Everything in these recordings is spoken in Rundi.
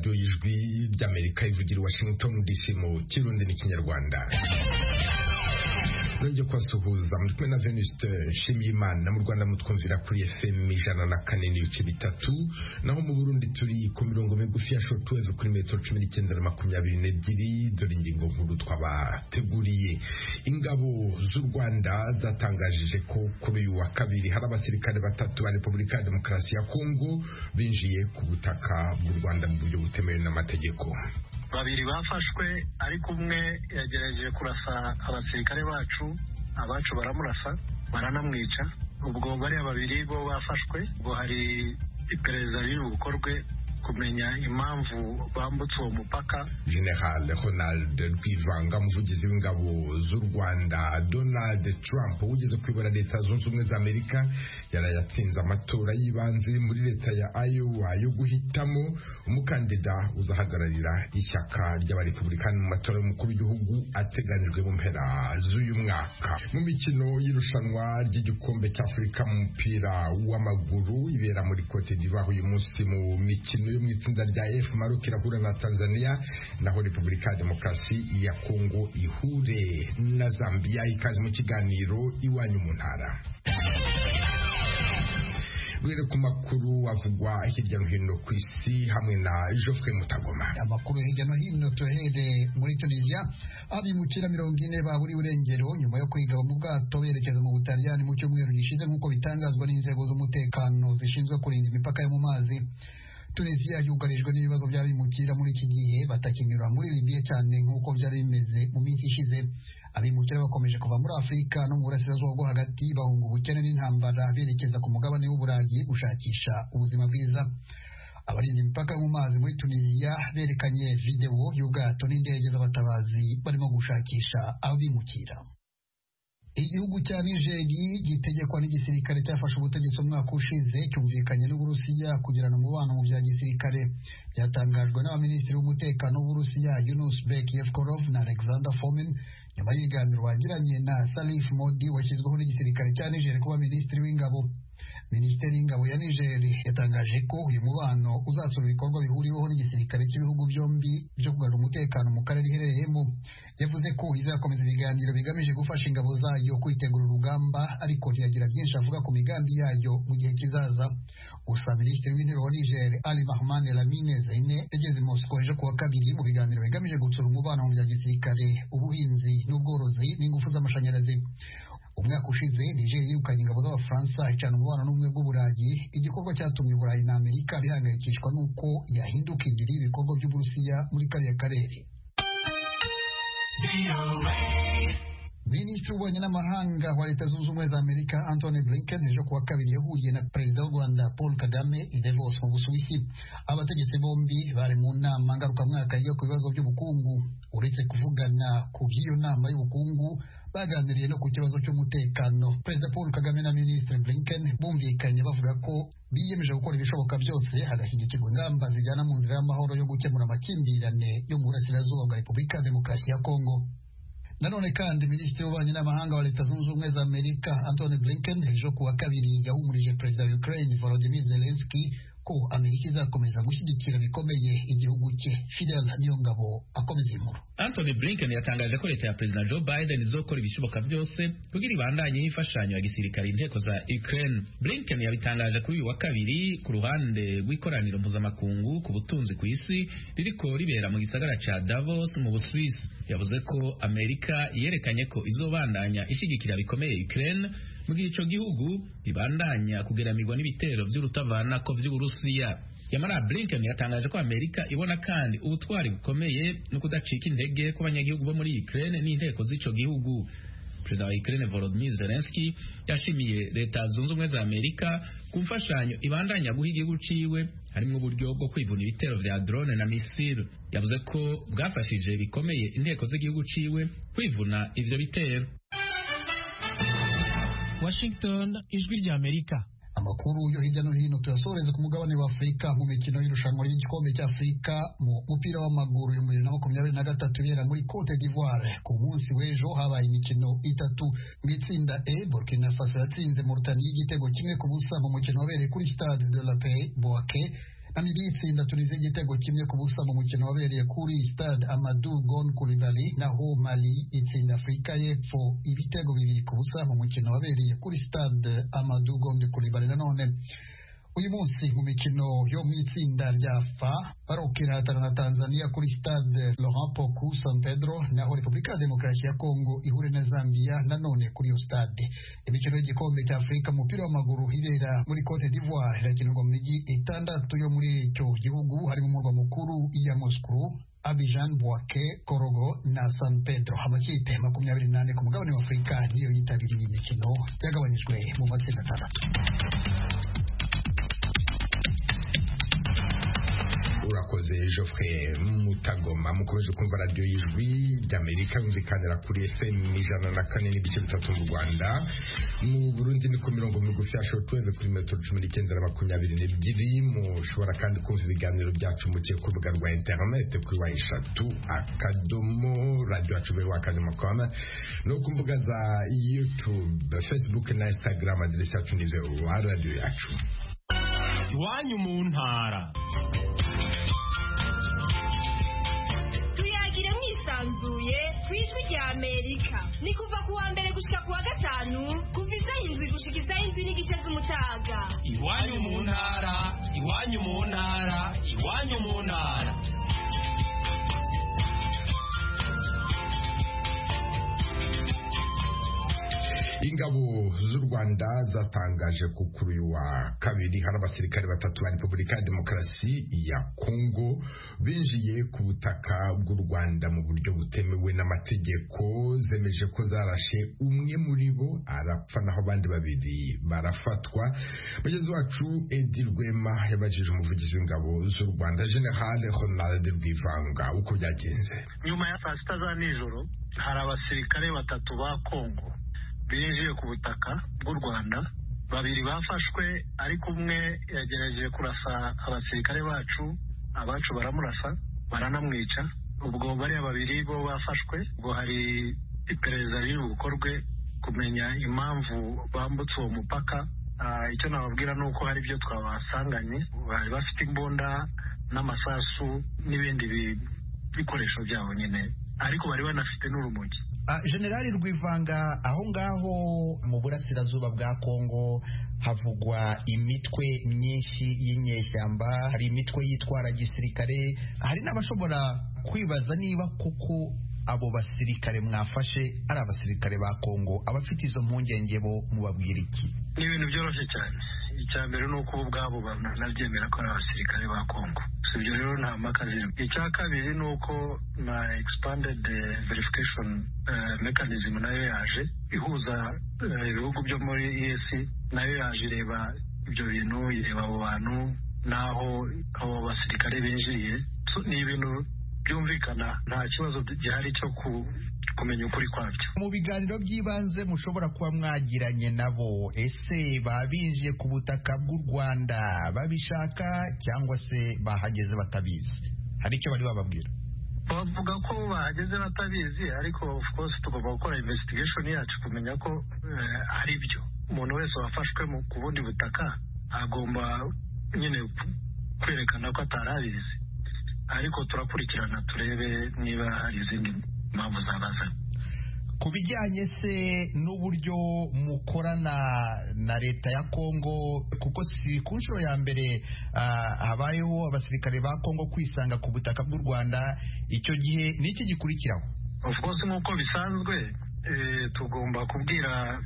radiyo y'ijwi ry'Amerika ivugira i Washington DC mu Kirundi n'Ikinyarwanda. Nongeye kubasuhuza muri kumwe na Venuste Nshimiyimana. Mu Rwanda mutwumvira kuri FM 104.3, naho mu Burundi turi ku mirongo migufi ya shortwave kuri metero 19 na 22. Dore ingingo nkuru twabateguriye. Ingabo z'u Rwanda zatangajije ko kuri uyu wa kabiri hari abasirikare batatu ba Repubulika ya Demokarasi ya Kongo binjiye ku butaka bw'u Rwanda mu buryo butemewe n'amategeko. Babiri bafashwe ariko umwe yagerageje kurasa abasirikare bacu baramurasa baranamwica. Ubwo bari babiri bo bafashwe, ubwo hari iperereza riri gukorwe kumenya impamvu bambutse uwo mupaka. General Ronald Rwivanga, umuvugizi w'ingabo z'u Rwanda. Donald Trump ugeze kuyobora Leta Zunze Ubumwe za Amerika yarayatsinze amatora y'ibanze muri leta ya Iowa yo guhitamo umukandida uzahagararira ishyaka ry'abarepublikani mu matora y'umukuru w'igihugu ateganijwe mu mpera z'uyu mwaka. Mu mikino y'irushanwa ry'igikombe cy'Afurika mu mupira w'amaguru ibera muri Cote d'Ivoire uyu munsi, mu mikino yo mu itsinda rya F, Maroc irahura na Tanzania, naho Repubulika ya Demokarasi ya Kongo ihure na Zambia. Ikaze mu kiganiro Iwanyu mu Ntara. Bwire ku makuru avugwa hirya no hino ku isi hamwe na Geoffrey Mutagoma. Amakuru hirya no hino tuhere muri Tunisia, abimukira 40 baburi urengero nyuma yo kwiga mu bwato berekeza mu Butaliyani mu cyumweru gishize, nk'uko bitangazwa n'inzego z'umutekano zishinzwe kurinda imipaka yo mu mazi. Tunisia yugarijwe n'ibibazo by'abimukira muri iki gihe batakinyura muri Libya cyane nk'uko byari bimeze mu minsi ishize. Abimukira bakomeje kuva muri Afurika no mu burasirazuba bwo hagati bahunga ubukene n'intambara berekeza ku mugabane w'Uburayi gushakisha ubuzima bwiza. Abarinda imipaka yo mu mazi muri Tunisia berekanye video y'ubwato n'indege z'abatabazi barimo gushakisha abimukira. Igihugu cya Nigeria gitegekwa n'igisirikare cyafashe ubutegetsi umwaka ushize cyumvikanye n'Uburusiya kugirana umubano mu bya gisirikare. Byatangajwe n'abaminisitiri w'umutekano w'Uburusiya Yunus Bek Yevkorov na Alexander Fomin nyuma y'ibiganiro bagiranye na Salif Modi washyizweho n'igisirikare cya Nigeria kuba minisitiri w'ingabo. Minisiteri y'ingabo ya Nigeria yatangaje ko uyu mubano uzatsura ibikorwa bihuriweho n'igisirikare cy'ibihugu byombi byo kugarura umutekano mu karere iherereyemo. Yavuze ko izakomeza ibiganiro bigamije gufasha ingabo zayo kwitegura urugamba, ariko ntiyagira byinshi avuga ku migambi yayo mu gihe kizaza. Gusa minisitiri w'intebe wa Nigeria Ali Mahman Lamine Zeine yageze i Moscow ejo kuwa kabiri mu biganiro bigamije gutsura umubano mu bya gisirikare, ubuhinzi n'ubworozi n'ingufu z'amashanyarazi. Umwaka ushize Nigeria yirukanye ingabo z'Abafaransa icana umubano n'ubumwe bw'Uburayi, igikorwa cyatumye Uburayi na Amerika bihangayikishwa n'uko yahinduka indiri y'ibikorwa by'Uburusiya muri kariya karere. Minisitiri w'ububanyi n'amahanga wa Leta Zunze Ubumwe za Amerika Antony Blinken ejo kuwa kabiri yahuriye na Perezida w'u Rwanda Paul Kagame i Davos mu Busuwisi. Abategetsi bombi bari mu nama ngarukamwaka yiga ku bibazo by'ubukungu. Uretse kuvugana ku by'iyo nama y'ubukungu, baganiriye no ku kibazo cy'umutekano. Perezida Paul Kagame na Minisitiri Blinken bumvikanye bavuga ko biyemeje gukora ibishoboka byose hagashyigikirwa ingamba zijyana mu nzira y'amahoro yo gukemura amakimbirane yo mu burasirazuba bwa Repubulika ya Demokarasi ya Kongo. Nanone kandi Minisitiri w'ububanyi n'amahanga wa Leta Zunze Ubumwe za Amerika Antony Blinken ejo kuwa kabiri yahumurije Perezida wa Ukraine Volodymyr Zelensky ko Amerika izakomeza gushyigikira bikomeye igihugu cye. Fidel Niyongabo akomeza inkuru. Antony Blinken yatangaje ko leta ya Perezida Joe Biden izokora ibishoboka byose kugira ibandanye y'imfashanyo ya gisirikare inteko za Ukraine. Blinken yabitangaje kuri uyu wa kabiri ku ruhande rw'ikoraniro mpuzamakungu ku butunzi ku isi ririko ribera mu gisagara ca Davos mu Busuwisi. Yavuze ko Amerika yerekanye ko izobandanya ishigikira bikomeye Ukraine mu gihe ico gihugu ibandanya kugeramirwa n'ibitero vy'urutavanako vy'Uburusiya. Yamara Blinken yatangaje ko Amerika ibona kandi ubutwari bukomeye no kudacika intege ku banyagihugu bo muri Ukraine n'inteko z'ico gihugu. Perezida wa Ukraine Volodymyr Zelensky yashimiye Leta Zunze Ubumwe za Amerika ku mfashanyo ibandanya guha igihugu ciwe, harimo uburyo bwo kwivuna ibitero vya drone na misile. Yavuze ko bwafashije bikomeye inteko z'igihugu ciwe kwivuna ivyo bitero. Washington, ijwi rya Amerika. Amakuru yo hirya no hino tuyasoreze ku mugabane wa Afurika mu mikino y'irushanwa ry'igikombe cy'Afurika mu mupira w'amaguru ya 2023 ibera muri Cote d'Ivoire. Ku munsi w'ejo habaye imikino itatu. Mu itsinda E, Burkina Faso yatsinze Mauritania igitego kimwe ku busa mu mukino wabereye kuri Stade de la Paix Bouaké, Namibia itsinda Tunisia igitego kimwe ku busa mu mukino wabereye kuri Stade Amadou Gon Coulibaly, naho Mali itsinda Afurika y'Epfo ibitego 2 ku busa mu mukino wabereye kuri Stade Amadou Gon Coulibaly. Nanone uyu munsi mu mikino yo mu itsinda rya F barokera na Tanzania kuri Stade Laurent Poku San Pedro, naho Repubulika ya Demokarasi ya Kongo ihure na Zambia nanone kuri iyo stade. Imikino y'igikombe cya Afurika mu mupira w'amaguru ibera muri Cote d'Ivoire irakinirwa mu mijyi 6 yo muri icyo gihugu, harimo umurwa mukuru ya Moscow, Abidjan, Bouaké, Korogo na San Pedro. Amakipe 28 ku mugabane wa Afurika niyo yitabiriye iyi mikino, byagabanyijwe mu matsinda 6. Urakoze Geoffrey Mutagoma. Mukomeje kumva radio y'Ijwi ry'Amerika yumvikanira kuri FM 104.3 mu Rwanda, mu Burundi ni ku mirongo migufi ya shortwave kuri metero 1922. Mushobora kandi kumva ibiganiro byacu muciye ku rubuga rwa internet kuri wa3 akadomo radio @radio.com no ku mbuga za YouTube, Facebook na Instagram. Aderesi yacu ni radio yacu. Iwanyu mu ntara. Tuyagire mwisanzuye kwijwi rya Amerika. Ni kuva kuwa mbere gushika kuwa gatanu, kuva izayindwi gushika izayindwi n'igice z'umutaga. Iwanyu mu ntara, iwanyu mu ntara, iwanyu mu ntara. Ingabo z'u Rwanda zatangaje ko kuri uyu wa kabiri hari abasirikare 3 ba Repubulika ya Demokarasi ya Kongo binjiye ku butaka bw'u Rwanda mu buryo butemewe n'amategeko. Zemeje ko zarashe umwe muri bo arapfa naho abandi 2 barafatwa. Mugenzi wacu Edi Rwema yabajije umuvugizi w'ingabo z'u Rwanda General Ronald Rwivanga uko byagenze. Nyuma ya saa sita za nijoro hari abasirikare 3 ba Kongo binjiye ku butaka bw'u Rwanda. 2 bafashwe, ariko umwe yagerageje kurasa abasirikare bacu, abacu baramurasa baranamwica. Ubwo bari 2 bo bafashwe. Ubwo hari iperereza riri gukorwe kumenya impamvu bambutse uwo mupaka. Icyo nababwira nuko hari byo twabasanganye, bari bafite imbunda n'amasasu n'ibindi bikoresho byabo nyine, ariko bari banafite n'urumogi. Generali Rwivanga, aho ngaho mu burasirazuba bwa Kongo havugwa imitwe myinshi y'inyeshyamba, hari imitwe yitwara gisirikare, hari n'abashobora kwibaza niba kuko abo basirikare mwafashe ari abasirikare ba Kongo. Abafite izo mpungenge bo mubabwira iki? Ni ibintu byoroshye cyane. Icya mbere ni uko ubwabo banabyemera ko ari abasirikare ba Kongo. Ibyo rero nta mpaka zirimo. Icya kabiri ni uko na expanded verification mechanism nayo yaje ihuza ibihugu byo muri EAC, nayo yaje ireba ibyo bintu, ireba abo bantu naho abo basirikare binjiriye. Ni ibintu byumvikana, nta kibazo gihari cyo kumenya ukuri kwabyo. Mu biganiro by'ibanze mushobora kuba mwagiranye nabo, ese babinjiye ku butaka bw'u Rwanda babishaka cyangwa se bahageze batabizi? Hari icyo bari bababwira? Bavuga ko bahageze batabizi, ariko of course tugomba gukora investigation yacu kumenya ko ari byo. Umuntu wese wafashwe ku bundi butaka agomba nyine kwerekana ko atarabizi, ariko turakurikirana turebe niba hari izindi mpamvu zabaza. Ku bijyanye se n'uburyo mukorana na leta ya Kongo, kuko si ku nshuro ya mbere habayeho abasirikare ba Kongo kwisanga ku butaka bw'u Rwanda, icyo gihe ni iki gikurikiraho? Of course nk'uko bisanzwe tugomba kubwira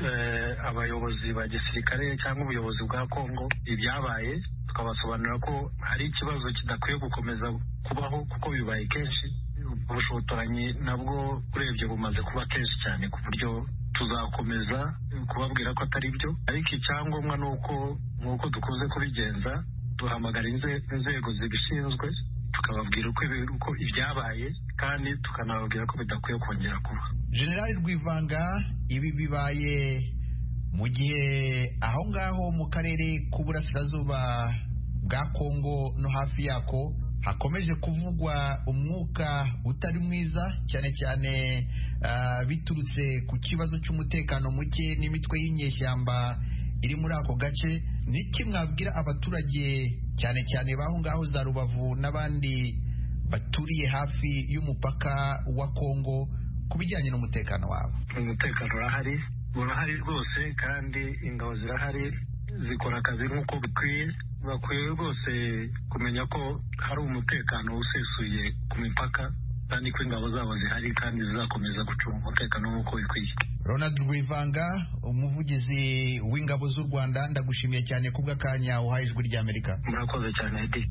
abayobozi ba gisirikare cyangwa ubuyobozi bwa Kongo ibyabaye, tukabasobanurira ko hari ikibazo kidakwiye gukomeza kubaho kuko bibaye kenshi. Ubushotoranyi nabwo urebye bumaze kuba kenshi cyane ku buryo tuzakomeza kubabwira ko atari byo, ariko icyangombwa ni uko nk'uko dukunze kubigenza duhamagara inzego zibishinzwe tukababwira uko ibyabaye kandi tukanababwira ko bidakwiye kongera kuba. Generali Rwivanga, ibi bibaye mu gihe aho ngaho mu karere k'uburasirazuba bwa Kongo no hafi yako hakomeje kuvugwa umwuka utari mwiza, cyane cyane biturutse ku kibazo cy'umutekano muke n'imitwe y'inyeshyamba iri muri ako gace. Niki mwabwira abaturage cyane cyane baho ngaho za Rubavu n'abandi baturiye hafi y'umupaka wa Kongo ku bijyanye n'umutekano wabo? Umutekano urahari rwose, kandi ingabo zirahari zikora akazi nk'uko bikwiye. Bakwiye rwose kumenya ko hari umutekano usesuye ku mipaka, kandi ko ingabo zabo zihari kandi zizakomeza gucunga umutekano nk'uko bikwiye. Ronald Rwivanga, umuvugizi w'ingabo z'u Rwanda, ndagushimiye cyane kubw'akanya uhaye Ijwi ry'Amerika. Murakoze cyane Edi.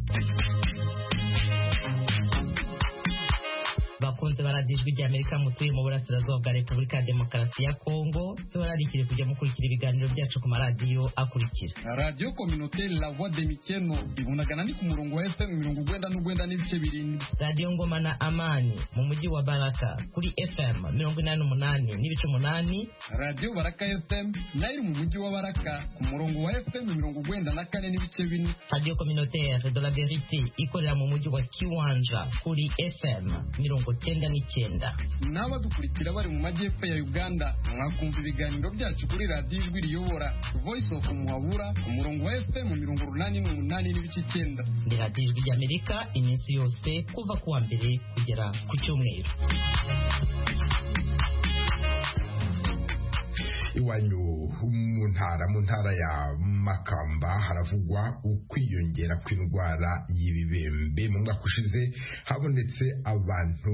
bakunze baradiyo Ijwi ry'Amerika mutuye mu burasirazuba bwa Repubulika ya Demokarasi ya Kongo, tubararikire kujya mukurikira ibiganiro byacu ku maradiyo akurikira: Radio Communautaire La Voix de Mikeno ibunagana ni ku murongo wa FM 99.7, Radio Ngoma na Amani mu mujyi wa Baraka kuri FM 88.8, Radio Baraka FM nayo mu mujyi wa Baraka ku murongo wa FM 94.4, Radio Communautaire de la Vérité ikorera mu mujyi wa Kiwanja kuri FM 99. N'abadukurikira bari mu majyepfo ya Uganda mwakumva ibiganiro byacu kuri Radio Ijwi riyobora Voice of Muhabura ku murongo wa FM 88.9. Ni Radio Ijwi ry'Amerika iminsi yose kuva ku wa mbere kugera ku cyumweru. Iwanyu mu ntara ya Makamba haravugwa ukwiyongera kw'indwara y'ibibembe. Mu mwaka ushize habonetse abantu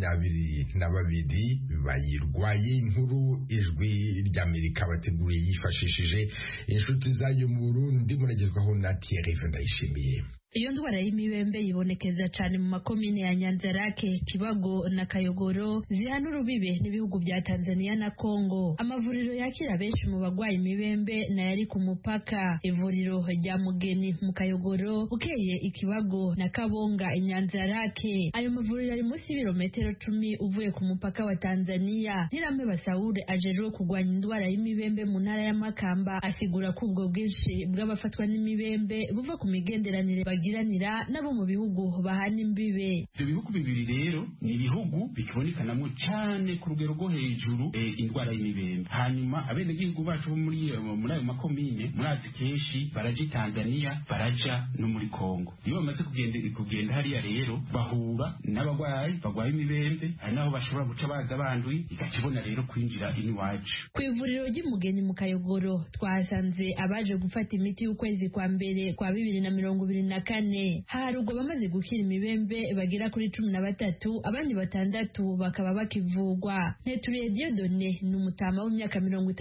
22 bayirwaye. Inkuru Ijwi ry'Amerika bateguriye yifashishije inshuti zayo mu Burundi, muragezwaho na Thierry Ndayishimiye. Iyo ndwara y'imibembe yibonekeza cyane mu makomine ya Nyanzarake, Kibago na Kayogoro zihana urubibe n'ibihugu bya Tanzania na Kongo. Amavuriro yakira benshi mu bagwaye imibembe na yari ku mupaka: ivuriro rya Mugeni mu Kayogoro, Bukeye Ikibago na Kabonga Nyanzarake. Ayo mavuriro ari munsi y'ibirometero 10 uvuye ku mupaka wa Tanzania. Nirame Basaure ajejwe kugwanya indwara y'imibembe mu ntara ya Makamba asigura ko ubwo bwinshi bw'abafatwa n'imibembe buva ku migenderanire giranira nabo mu bihugu bahana imbibe. Ibyo bihugu bibiri rero ni ibihugu bikibonekanamo cyane ku rugero rwo hejuru indwara y'imibembe. Hanyuma abenegihugu bacu bo muri ayo makomine murazi kenshi baraje Tanzania, baraja no muri Kongo. Iyo bamaze kugenda hariya rero bahura n'abagwayi bagwaye imibembe, hari naho bashobora guca baza banduye, igakibona rero kwinjira iwacu. Ku ivuriro ry'Umugeni mu Kayogoro twahasanze abaje gufata imiti y'ukwezi kwa mbere kwa 2024. Harugwa bamaze gukira imibembe bagera kuri 13, abandi 6 bakaba bakivugwa. Neturiye Dieudonné ni umutama w'imyaka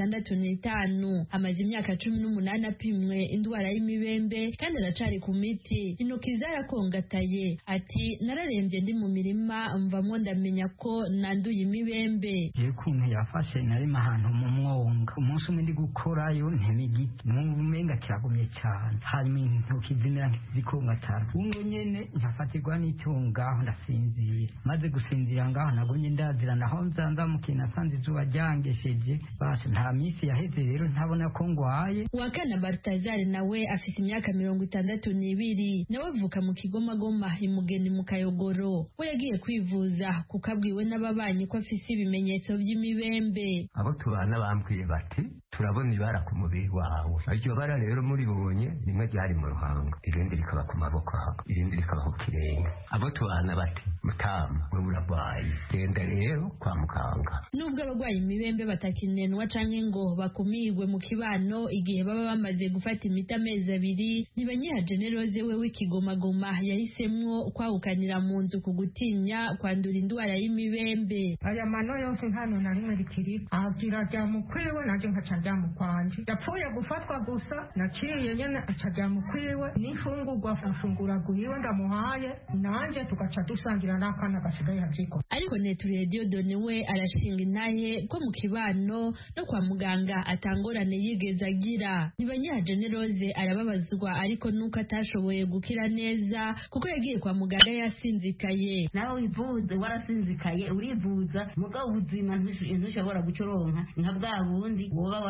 65, amaze imyaka 18 apimwe indwara y'imibembe kandi aracari ku miti. Intoki zarakongataye, ati nararembye ndi mu mirima mvamwo ndamenya ko nanduye imibembe. Yekuntu yafashe nari ahantu mu mwonga, umunsi umwe ndi gukorayo ntibigiti mumenga cyagumye cyane, hanyuma intoki zimera zikongatara. Ungo nyene nyafatirwa n'icyo ngaho ndasinzira, maze gusinzira ngaho nagonye ndazira naho nzanza mukina sanze zuba ryangesheje. Basi nta minsi yaheze rero ntabona ko ngwaye. Wakana Bartazari nawe afise imyaka 62, nawe avuka mu Kigoma Imugeni mu Kayogoro. We yagiye kwivuza kukabwiwe n'ababanyi ko afise ibimenyetso by'imibembe. Abo tubana bambwiye bati turabona ibara ku mubiri wawe. Aryo bara rero muri bubonye rimwe ryari mu ruhanga, irindi rikaba ku maboko, irindi rikaba ku kirenge. Abo tubana bati mutama we uragwaye, genda rero kwa muganga. Nubwo abagwaye imibembe batakinenwa canke ngo bakumirwe mu kibano igihe baba bamaze gufata imiti amezi 2, Nibanyiha Generose we w'Ikigoma yahisemwo kwahukanira mu nzu ku gutinya kwandura indwara y'imibembe. Aya mano yose hano na rimwe rikiri agira rya mukwiwe naje nkaca rya mukwanje, yapfuye gufatwa gusa naciye nyene aca rya mukwiwe n'ifungurwa afungura guhiwe ndamuhaye nanje tugaca dusangira n'akana gasigaye haziko. Ariko Neturiye Dieudonné we arashinga intahe ko mu kibano no kwa muganga atangorane yigeze agira. Nibanyiha Generose arababazwa ariko nuko atashoboye gukira neza kuko yagiye kwa muganga yasinzikaye. Nawe wivuze warasinzikaye urivuza mugabo ubuzima ntushobora gucoronka nka bwa bundi woba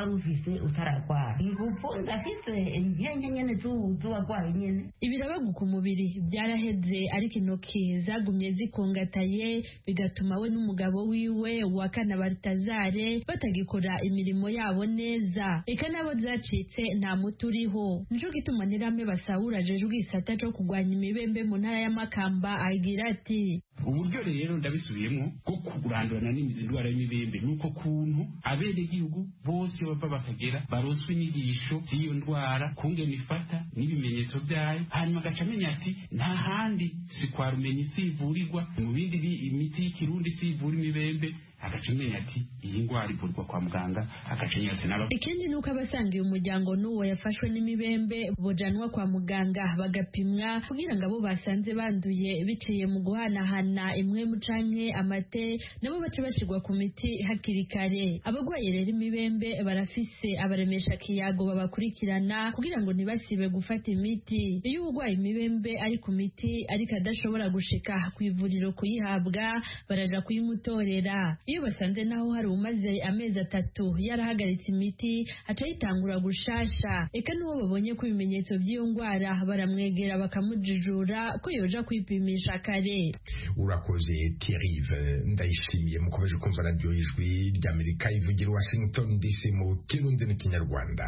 wari ufise utararwara ingufu ndafise inkenke nyene z'uwarwaye nyene. Ibirabagu ku mubiri byaraheze ariko intoki zagumye zikongataye bigatuma we n'umugabo wiwe wa Kana Baltazare batagikora imirimo yabo neza. Eka nabo zacitse nta muti uriho. Nico gituma Ntirame Basahura ajejwe igisata co kurwanya imibembe mu ntara ya Makamba agira ati uburyo rero ndabisubiyemo bwo kurandurana n'imizi ndwara y'imibembe nuko kuntu abenegihugu bose bava bakagera baronswe inyigisho z'iyo ndwara kungena ifata n'ibimenyetso byayo, hanyuma agaca amenya ati nta handi si kwa Rumenyi sivurirwa, mu bindi imiti y'ikirundi sivura imibembe, agaca amenya ati iyi ndwara ivurwa kwa muganga, agaca nyose naba. Ikindi nuko abasangiye umuryango n'uwo yafashwe n'imibembe bojanwa kwa muganga bagapimwa kugira ngo abo basanze banduye biciye mu guhanahana imwe mu canke amate nabo bace bashirwa ku miti hakiri kare. Abagwaye rero imibembe barafise abaremesha kiyago babakurikirana kugira ngo ntibasibe gufata imiti. Iyo urwaye imibembe ari ku miti ariko adashobora gushika ku ivuriro kuyihabwa baraja kuyimutorera. Iyo basanze naho hari umaze amezi 3 yarahagaritse imiti aca yitangura gushasha. Eka n'uwo babonye ko ibimenyetso by'iyo ndwara baramwegera bakamujijura ko yoja kwipimisha kare. Urakoze Thierry Ndayishimiye. Mukomeje kumva radio Ijwi ry'Amerika ivugira Washington DC mu Kirundi n'Ikinyarwanda.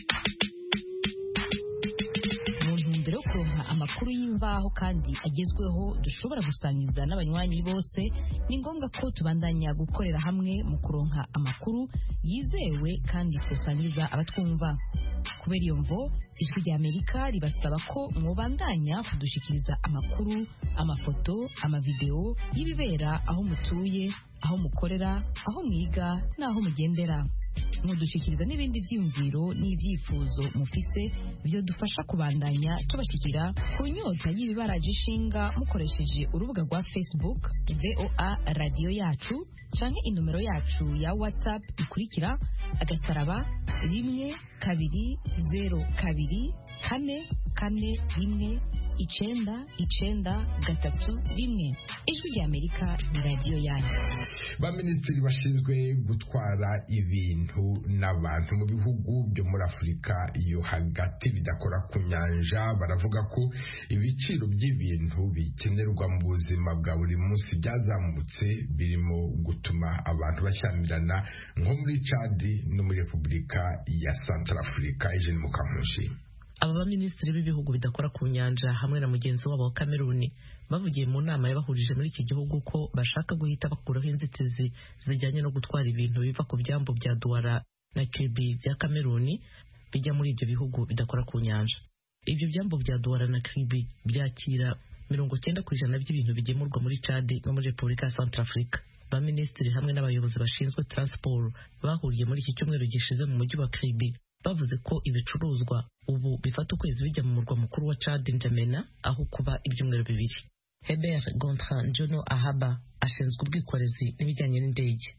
Mbere yo kuronka amakuru y'imvaho kandi agezweho dushobora gusangiza n'abanywanyi bose, ni ngombwa ko tubandanya gukorera hamwe mu kuronka amakuru yizewe kandi tusangiza abatwumva. Kubera iyo mvo Ijwi ry'Amerika ribasaba ko mwobandanya kudushikiriza amakuru, amafoto, amavideo y'ibibera aho mutuye, aho mukorera, aho mwiga n'aho mugendera. Mudushikiriza n'ibindi vyiyumviro n'ivyifuzo mufise byo dufasha kubandanya tubashikira ku nyota y'ibibaraje ishinga mukoresheje urubuga rwa Facebook VOA Radio Yacu canke inomero yacu ya WhatsApp ikurikira *120 2 2 4 4 1 Ijwi ry'Amerika ni radio yanyu. Baminisitiri bashinzwe gutwara ibintu n'abantu mu bihugu byo muri Afurika iyo hagati bidakora ku nyanja baravuga ko ibiciro by'ibintu bikenerwa mu buzima bwa buri munsi byazamutse, birimo gutuma abantu bashyamirana nko muri Chad no muri Repubulika ya Centrafrica. Eugene Mukamushi. Aba baminisitiri b'ibihugu bidakora ku nyanja hamwe na mugenzi wabo wa Kameruni bavugiye mu nama yabahurije muri iki gihugu ko bashaka guhita bakuraho inzitizi zijyanye no gutwara ibintu biva ku byambu bya Douala na Kribi bya Kameruni bijya muri ibyo bihugu bidakora ku nyanja. Ibyo byambu bya Douala na Kribi byakira 90% by'ibintu bigemurwa muri Chad no muri Repubulika ya Centrafrica. Baminisitiri hamwe n'abayobozi bashinzwe transport bahuriye muri iki cyumweru gishize mu mujyi wa Kribi bavuze ko ibicuruzwa ubu bifata ukwezi bijya mu murwa mukuru wa Chad N'Djamena aho kuba ibyumweru 2. Heber Gontran Jono Ahaba ashinzwe ubwikorezi n'ibijyanye n'indege.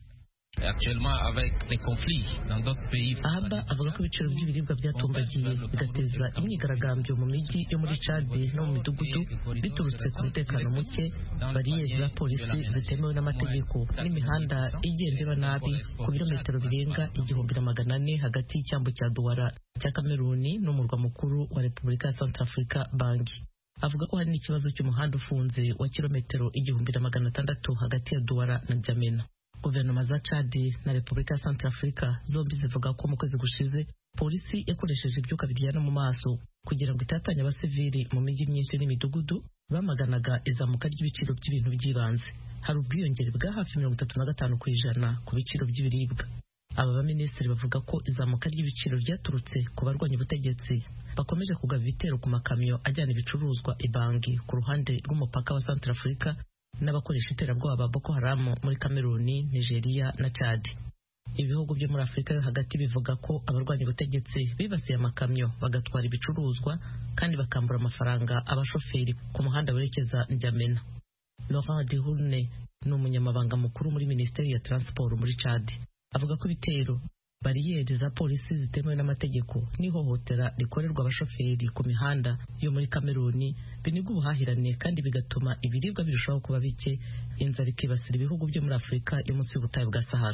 Ahaba avuga ko ibiciro by'ibiribwa byatumbagiye bigateza imyigaragambyo mu mijyi yo muri Chad no mu midugudu biturutse ku mutekano muke, bariyeri za polisi zitemewe n'amategeko n'imihanda igenda iba nabi ku birometero birenga 1400 hagati y'icyambu cya Douala cya Kameruni n'umurwa mukuru wa Repubulika ya Centrafrica Bangui. Avuga ko hari n'ikibazo cy'umuhanda ufunze wa kilometero 1600 hagati ya Douala na N'Djamena. Guverinoma za Chad na Repubulika ya Centrafrica zombi zivuga ko mu kwezi gushize polisi yakoresheje ibyuka biryana mu maso kugira ngo itatanye abasivili mu mijyi myinshi n'imidugudu bamaganaga izamuka ry'ibiciro by'ibintu by'ibanze. Hari ubwiyongere bwa hafi 35% ku biciro by'ibiribwa. Aba baminisitiri bavuga ko izamuka ry'ibiciro ryaturutse ku barwanya ubutegetsi bakomeje kugaba ibitero ku makamyo ajyana ibicuruzwa i Bangui ku ruhande rw'umupaka wa Centrafrica n'abakoresha iterabwoba Boko Haram muri Kameruni, Nigeria na Chad. Ibihugu byo muri Afurika yo hagati bivuga ko abarwanya ubutegetsi bibasiye amakamyo bagatwara ibicuruzwa kandi bakambura amafaranga abashoferi ku muhanda werekeza N'Djamena. Laurent Dihurne ni umunyamabanga mukuru muri Minisiteri ya Transport muri Chad. Avuga ko ibitero, bariyeri za polisi zitemewe n'amategeko n'ihohotera rikorerwa abashoferi ku mihanda yo muri Kameruni biniga ubuhahirane kandi bigatuma ibiribwa birushaho kuba bike, inzara ikibasira ibihugu byo muri Afurika yo munsi y'ubutayu bwa Sahara.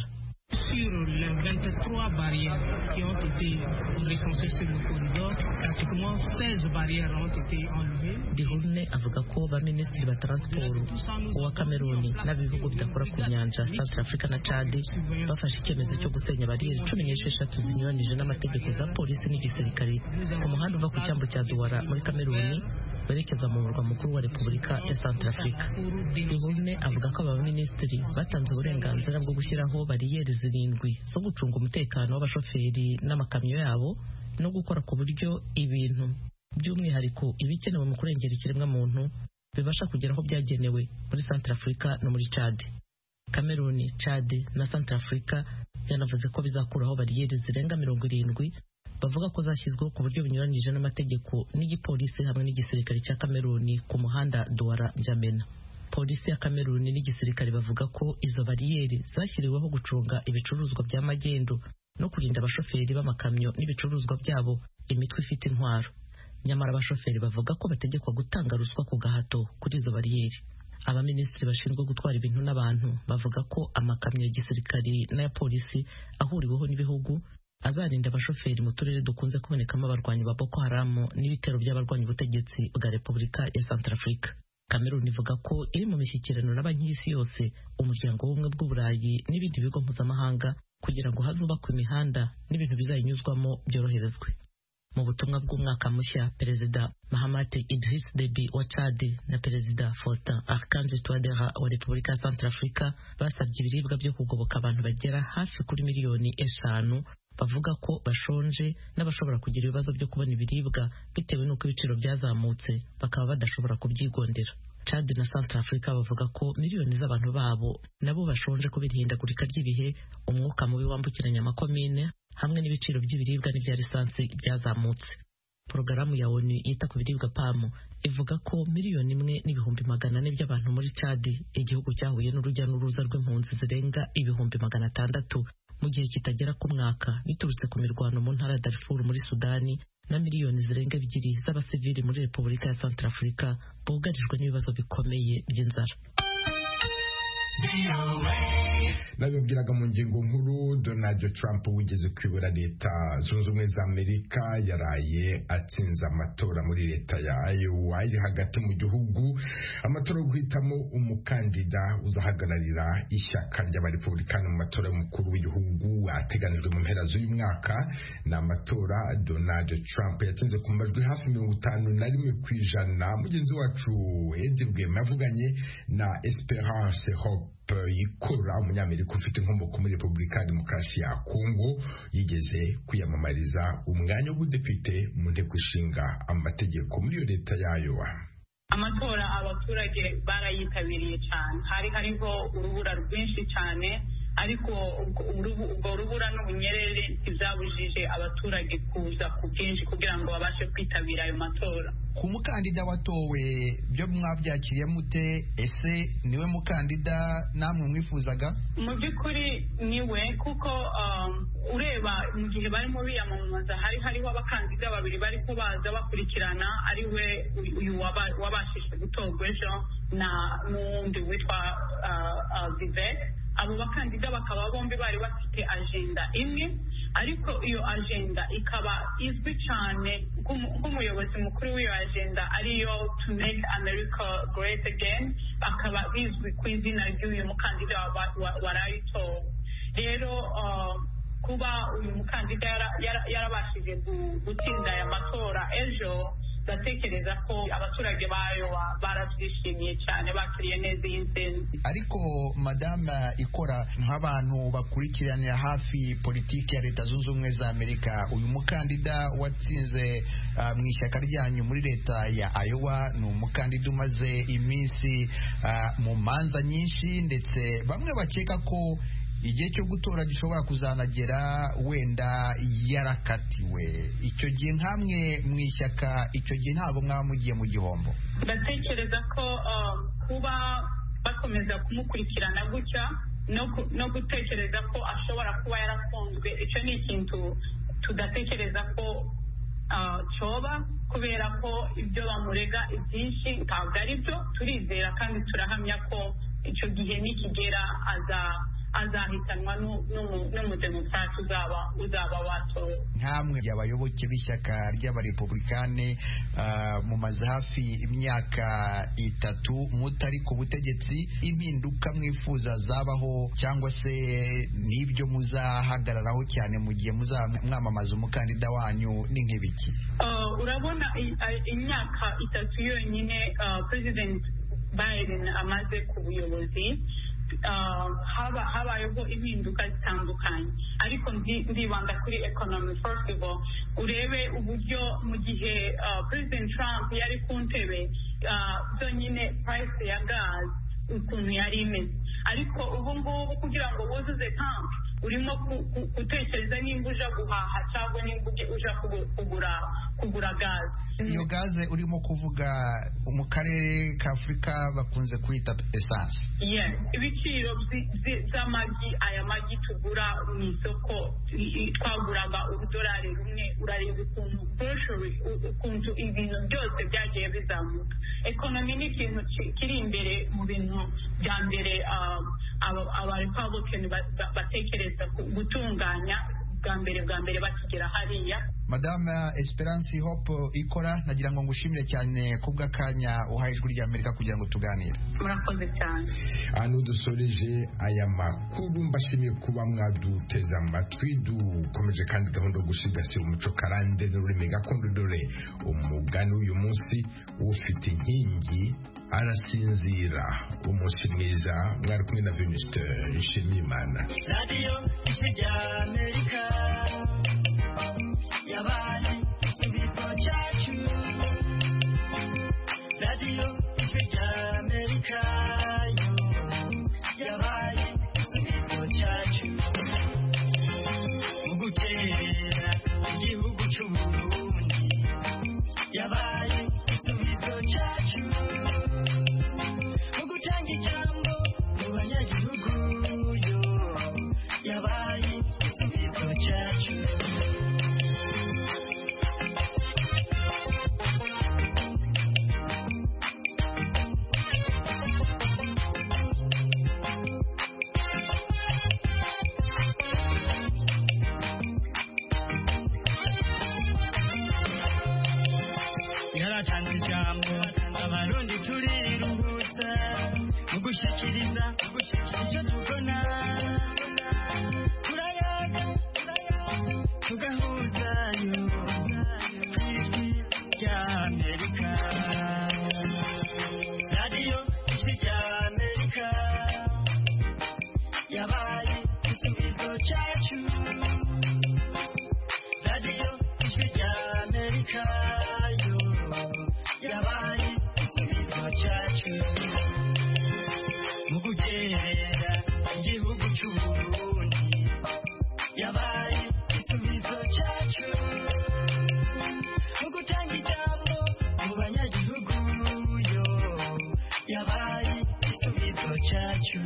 Sur les 23 barrières qui ont été recensées sur le corridor, pratiquement 16 barrières ont été enlevées. Dihune avuga ko baminisitiri ba transport wa Cameroon n'abihugu bidakora ku nyanja Central Africa na Chad bafashe icyemezo cyo gusenya bariyeri 16 zinyuranije n'amategeko za polisi n'igisirikare ku muhanda uva ku cyambu cya Douala muri Cameroon berekeza mu murwa mukuru wa Repubulika ya Central Africa. Dihune avuga ko abaminisitiri batanze uburenganzira bwo gushyiraho bariyeri 7 zo gucunga umutekano w'abashoferi n'amakamyo yabo no gukora ku buryo ibintu by'umwihariko ibikenewe mu kurengera ikiremwamuntu bibasha kugera aho byagenewe muri Central Africa no muri Chad. Cameroon, Chad na Central Africa yanavuze ko bizakuraho bariyeri zirenga 70 bavuga ko zashyizweho ku buryo binyuranyije n'amategeko n'igipolisi hamwe n'igisirikare cya Cameroon ku muhanda Douala-N'Djamena. Polisi ya Cameroon n'igisirikare bavuga ko izo bariyeri zashyiriweho gucunga ibicuruzwa bya magendu no kurinda abashoferi b'amakamyo n'ibicuruzwa byabo imitwe ifite intwaro. Nyamara abashoferi bavuga ko bategekwa gutanga ruswa ku gahato kuri izo bariyeri. Abaminisitiri bashinzwe gutwara ibintu n'abantu bavuga ko amakamyo ya gisirikare n'aya polisi ahuriweho n'ibihugu azarinda abashoferi mu turere dukunze kubonekamo abarwanyi ba Boko Haram n'ibitero by'abarwanyi ubutegetsi bwa Repubulika ya Central Africa. Cameroon ivuga ko iri mu mishyikirano n'abanki y'isi yose, umuryango w'ubumwe bw'Uburayi n'ibindi bigo mpuzamahanga kugira ngo hazubakwe imihanda n'ibintu bizayinyuzwamo byoroherezwe. Mu butumwa bw'umwaka mushya, Perezida Mahamat Idriss Deby wa Chad na Perezida Faustin Archange Touadera wa Repubulika ya Central Africa basabye ibiribwa byo kugoboka abantu bagera hafi kuri miliyoni 5 bavuga ko bashonje n'abashobora kugira ibibazo byo kubona ibiribwa bitewe n'uko ibiciro byazamutse bakaba badashobora kubyigondera. Chad na Central Africa bavuga ko miliyoni z'abantu babo nabo bashonje kubera ihindagurika ry'ibihe, umwuka mubi wambukiranya amakomine hamwe n'ibiciro by'ibiribwa n'ibya lisansi byazamutse. Porogaramu ya ONU yita ku biribwa PAM ivuga ko 1,400,000 by'abantu muri Chad, igihugu cyahuye n'urujya n'uruza rw'impunzi zirenga 600,000 mu gihe kitagera ku mwaka biturutse ku mirwano mu ntara ya Darfur muri Sudani na miliyoni zirenga 2 z'abasivili muri Repubulika ya Central Africa bugarijwe n'ibibazo bikomeye by'inzara. Nabibwiraga mu ngingo nkuru, Donald Trump wigeze kwibura leta zunze ubumwe za Amerika yaraye atsinze amatora muri leta ya Iowa iri hagati mu gihugu, amatora yo guhitamo umukandida uzahagararira ishyaka ry'abarepublikani mu matora y'umukuru w'igihugu ateganijwe mu mpera z'uyu mwaka. Ni amatora Donald Trump yatsinze ku majwi hafi 51%. Mugenzi wacu Edi Rwema yavuganye na Esperance Hope Ikora, umunyamerika ufite inkomoko muri Repubulika ya Demokarasi ya Kongo, yigeze kwiyamamariza umwanya w'ubudepite mu nteko ishinga amategeko muri iyo leta ya Iowa. Amatora abaturage barayitabiriye cyane, hariho urubura rwinshi cyane, ariko ubwo rubura n'ubunyerere ntibwabujije abaturage kuza ku bwinshi kugira ngo babashe kwitabira ayo matora. Ku mukandida watowe byo mwabyakiriye mute? Ese niwe mukandida namwe mwifuzaga? Mu by'ukuri niwe, kuko ureba mu gihe barimo biyamamaza hariho abakandida babiri bari ko baza bakurikirana, ariwe uyu wabashije gutorwa ejo na n'undi witwa Vivek. Abo bakandida bakaba bombi bari bafite agenda imwe, ariko iyo agenda ikaba izwi cyane nk'umuyobozi mukuru w'iyo agenda ariyo to make America great again, akaba bizwi ku izina ry'uyu mukandida warayitowe. Rero kuba uyu mukandida yarabashije gutsinda aya matora ejo, ndatekereza ko abaturage bayo barabyishimiye cyane, bakiriye neza iyi ntsinzi. Ariko Madame Ikora, nk'abantu bakurikiranira hafi politiki ya Leta Zunze Ubumwe za Amerika, uyu mukandida watsinze mu ishyaka ryanyu muri leta ya Iowa ni umukandida umaze iminsi mu manza nyinshi, ndetse bamwe bakeka ko igihe cyo gutora gishobora kuzanagera wenda yarakatiwe. Icyo gihe nkamwe mu ishyaka, icyo gihe ntabwo mwaba mugiye mu gihombo? Ndatekereza ko kuba bakomeza kumukurikirana gutya no gutekereza ko ashobora kuba yarafunzwe, icyo ni ikintu tudatekereza ko cyoba, kubera ko ibyo bamurega ibyinshi ntabwo ari byo. Turizera kandi turahamya ko icyo gihe nikigera azahitanwa n'umudemokrasi uzaba watowe. nkamwe abayoboke b'ishyaka ry'abarepublikane mumaze hafi imyaka 3 mutari ku butegetsi, impinduka mwifuza zabaho cyangwa se n'ibyo muzahagararaho cyane mu gihe mwamamaza umukandida wanyu ni nk'ibiki? Urabona imyaka 3 yonyine President Biden amaze ku buyobozi, habayeho impinduka zitandukanye, ariko ndibanda kuri economy. First of all, urebe uburyo mu gihe President Trump yari ku ntebe, byonyine price ya gas ukuntu yari imeze, ariko ubu ngubu kugira ngo wuzuze tank urimo gutekereza nimba uja guhaha cyangwa nimba uja kugura gaze. Iyo gaze urimo kuvuga mu karere ka Afurika bakunze kwita essence. Yes, ibiciro by'amagi, aya magi tugura mu isoko twaguraga $1 rumwe, urareba ukuntu ibintu byose byagiye bizamuka. Economy ni ikintu kiri imbere mu bintu bya mbere aba Republican batekereza gutunganya bwa mbere bakigera hariya. Madame Esperance Hope ikora, nagira ngo ngushimire cyane kubw'akanya uhaye ijwi ry'Amerika kugira ngo tuganire. Murakoze cyane. Hano dusoreje aya makuru, mbashimiye kuba mwaduteze amatwi. Dukomeje kandi gahunda yo gusigasira umuco karande n'ururimi gakondo, dore umugani uyu munsi ufite inkingi arasinzira. Umunsi mwiza, mwari kumwe na Venuste Nshimiyimana. Radio y'Amerika yabaye igisubizo cyacu. Radio y'Amerika yabaye igisubizo cyacu. Mu gutera igihugu cy'u Burundi yabaye igisubizo cyacu. Mu gutanga ijambo mu banyagihugu yo yabaye igisubizo cyacu. Yaratanze ijambo abarundi turiruhutsa mu gushyikiriza icyo tubona, turayaga tugahuzayo ku ijwi ry'Amerika. Radio y'Amerika yabaye igisubizo cyacu. Radio y'Amerika yabaye igisubizo cyacu. Mu guterera igihugu cy'u Burundi yabaye igisubizo cyacu. Mu gutanga ijambo mu banyagihugu yo yabaye igisubizo cyacu.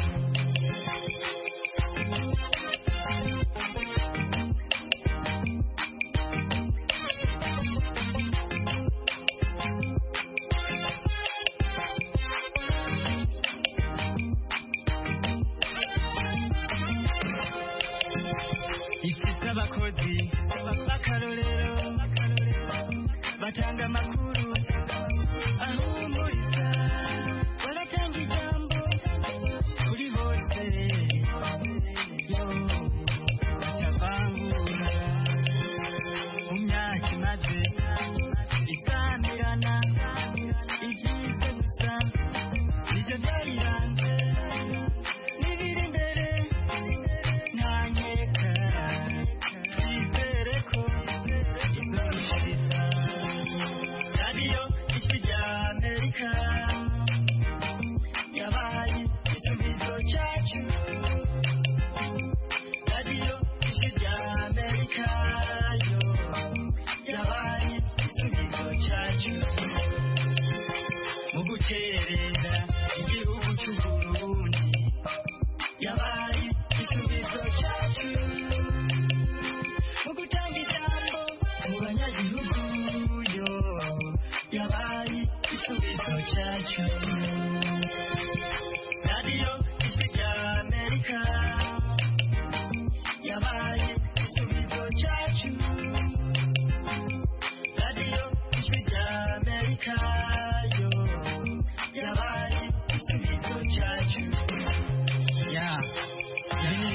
Ifite abakozi b'akarorero batanga amakuru ahumuriza, baratanga ijambo